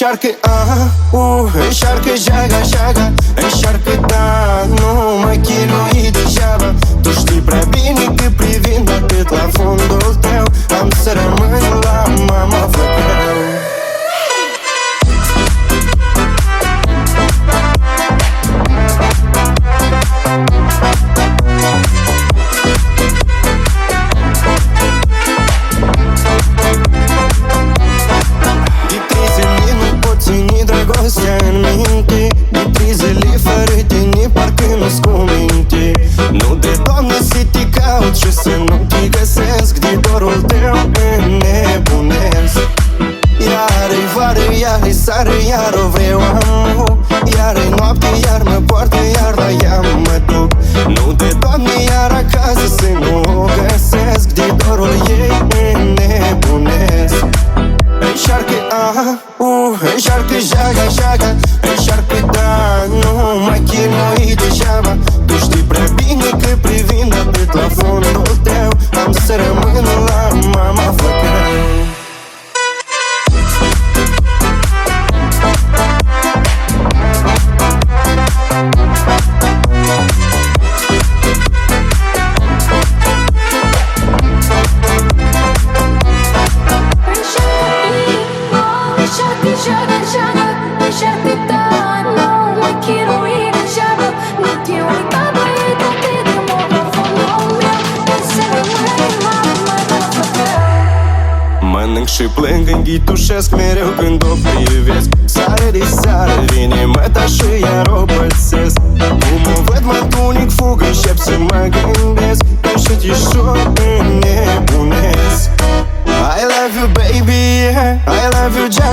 Înșarcă, înșarcă, jaga, jaga. Înșarcă, da, nu mă chinui degeaba. Tu știi prea bine că privind atât la fundul tău am să rămân la mama flăcău. Dragostea în minte, de 3 zile fără tine parcă nu-ți cuminte. Nu de Doamne să te caut și să nu te găsesc, de dorul tău înnebunesc. Iar-i vară, iar-i sară, iar o vreau amu. Iar-i noapte, iar mă poartă, iar la ea mă duc. Nu de Doamne iar acasă să nu o găsesc, de dorul ei înnebunesc. Înșarcă, înșarcă, jaga, jaga. Înșarcă, da, nu mă chinui degeaba. Tu știi prea bine că privind atât la fundul tău am să rămân la mama flăcău. Mănânc și plâng, înghitușesc mereu când o privesc. Sare de seară vine măta și iar o pățesc. Cum o văd mă tunic, fug, încep să mă gândesc. Înșet ușor înnebunesc. I love you baby, I love you